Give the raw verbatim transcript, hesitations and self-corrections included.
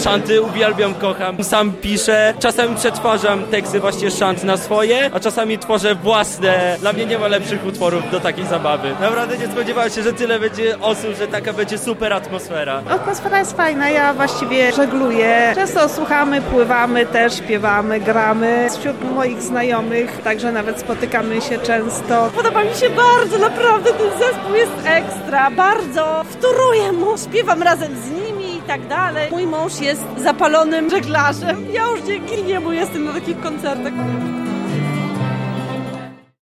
szanty uwielbiam, kocham. Sam piszę, czasami przetwarzam teksty właśnie szant na swoje, a czasami tworzę własne. Dla mnie nie ma lepszych utworów do takiej zabawy. Naprawdę nie spodziewałem się, że tyle będzie osób, że taka będzie super atmosfera. Atmosfera jest fajna, ja właściwie żegluję. Często słuchamy, pływamy też, śpiewamy, gramy. Wśród moich znajomych także nawet spotykamy się często. Podoba mi się bardzo, naprawdę ten zespół jest ekstra, bardzo wtóruję mu, śpiewam razem z nimi i tak dalej. Mój mąż jest zapalonym żeglarzem, ja już dzięki niemu jestem na takich koncertach.